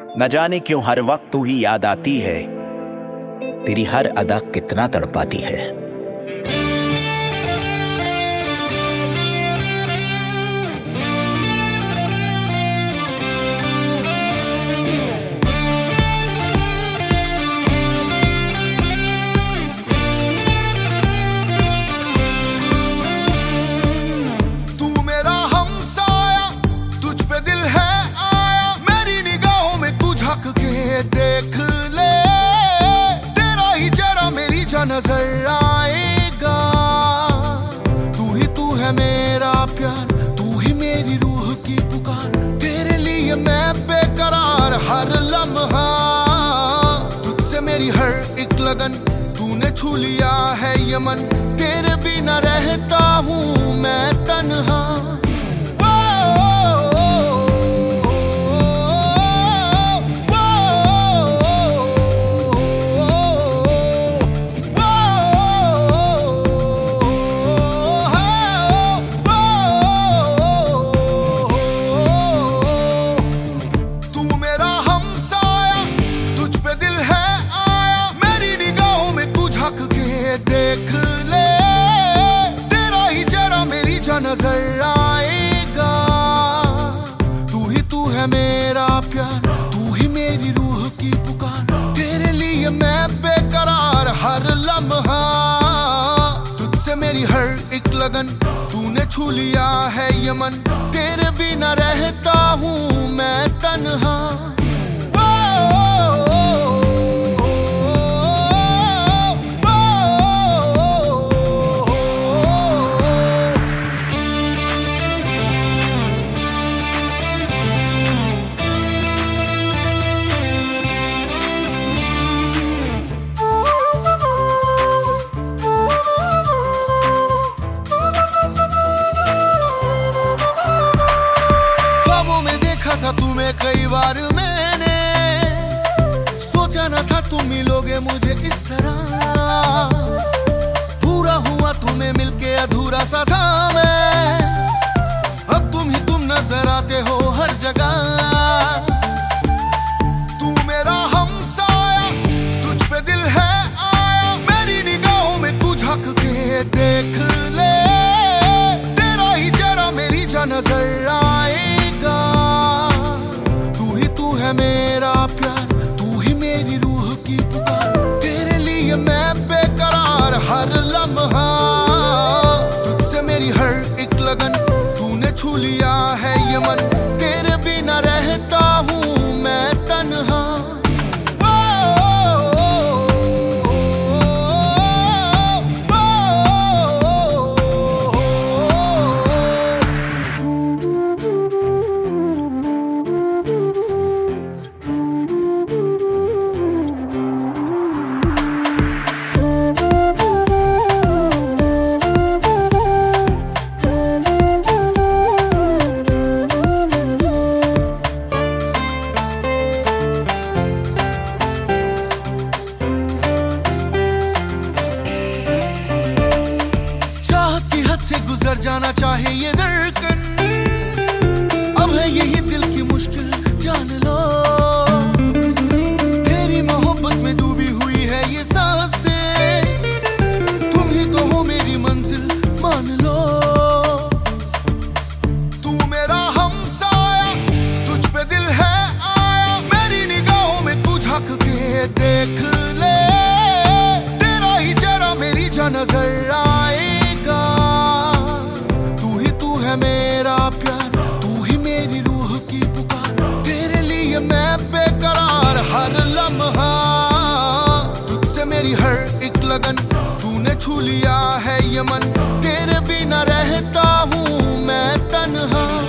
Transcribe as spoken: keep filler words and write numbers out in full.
न जाने क्यों हर वक्त तू ही याद आती है, तेरी हर अदा कितना तड़पाती है। देख ले तेरा ही चेहरा मेरी जा नजर आएगा। तू ही तू है मेरा प्यार, तू ही मेरी रूह की पुकार। तेरे लिए मैं बेकरार हर लम्हा, तुझसे मेरी हर एक लगन। तूने छू लिया है ये मन, तेरे बिना रहता हूँ मैं तन्हा। देख ले तेरा ही चेहरा मेरी जा नजर आएगा। तू ही तू है मेरा प्यार, तू ही मेरी रूह की पुकार। तेरे लिए मैं बेकरार हर लम्हा, तुझसे मेरी हर एक लगन। तूने छू लिया है ये मन, तेरे बिना रहता हूँ मैं तन्हा। था तुम्हें कई बार मैंने, सोचा न था तुम मिलोगे मुझे इस तरह। पूरा हुआ तुम्हें मिलके अधूरा सा था मैं, अब तुम ही तुम नजर आते हो हर जगह। तू मेरा हमसाया, तुझ पे दिल है आया। मेरी निगाहों में तू झांक के देख ले तेरा ही चेहरा मेरी जा नजर आएगा। है मेरा प्यार, तू ही मेरी रूह की पुकार। तेरे लिए मैं बेकरार हर लम्हा, तुझसे मेरी हर एक लगन। तूने छू लिया है ये मन, तेरे बिना रहता हूँ मैं तन्हा। से गुजर जाना चाहे ये धड़कन, अब है यही दिल की मुश्किल जान लो। तेरी मोहब्बत में डूबी हुई है ये सांसें, तुम ही तो हो मेरी मंजिल मान लो। तू मेरा हमसाया, तुझ पे दिल है आया। मेरी निगाहों में तू झांक के देख ले तेरा ही चेहरा मेरी जा नजर आएगा। है मेरा प्यार, तू ही मेरी रूह की पुकार। तेरे लिए मैं बेकरार हर लम्हा, तुझसे मेरी हर एक लगन। तूने छू लिया है ये मन, तेरे बिना रहता हूँ मैं तन्हा।